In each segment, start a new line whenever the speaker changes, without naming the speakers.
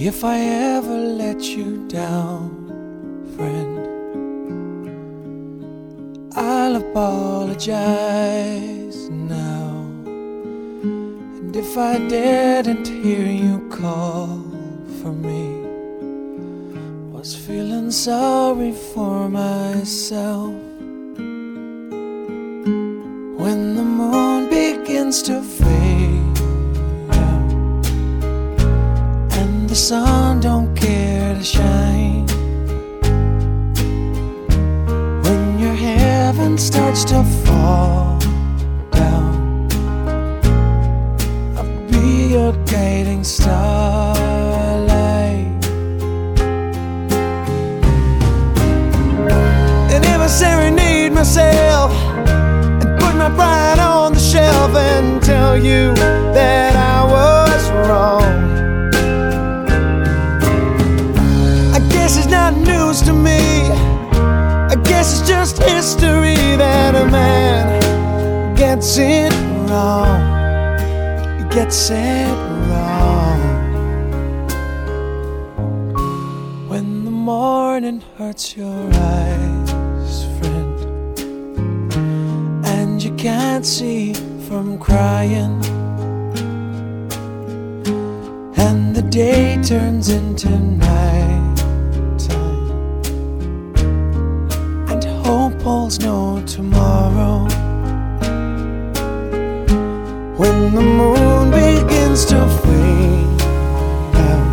If I ever let you down, friend, I'll apologize now. And if I didn't hear you call for me, was feeling sorry for myself. When the moon begins to fade out and the sun don't care to shine, when your heaven starts to fall down, I'll be your guiding starlight. And if I serenade myself, my pride on the shelf, and tell you that I was wrong, I guess it's not news to me. I guess it's just history that a man gets it wrong. He gets it wrong. When the morning hurts your eyes, friend, you can't see from crying, and the day turns into night time, and hope holds no tomorrow. When the moon begins to fade out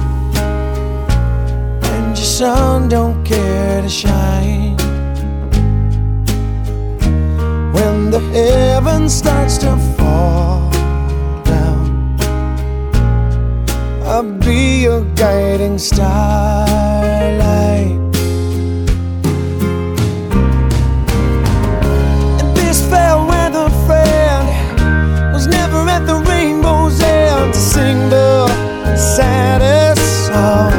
and your sun don't care to shine, when the heaven starts to fall down, I'll be your guiding starlight. And this fair weather friend was never at the rainbow's end to sing the saddest song.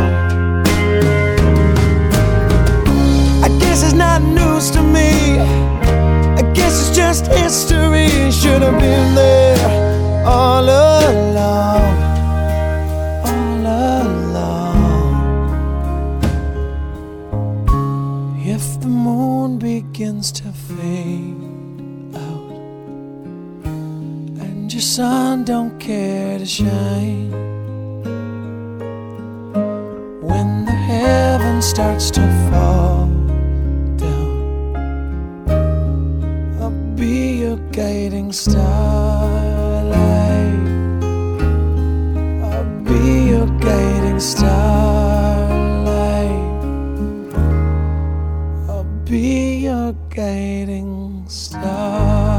I guess it's not news to me. Just history, should have been there all along, all along. If the moon begins to fade out and your sun don't care to shine, when the heaven starts to fall, be your guiding starlight. I'll be your guiding starlight. I'll be your guiding star.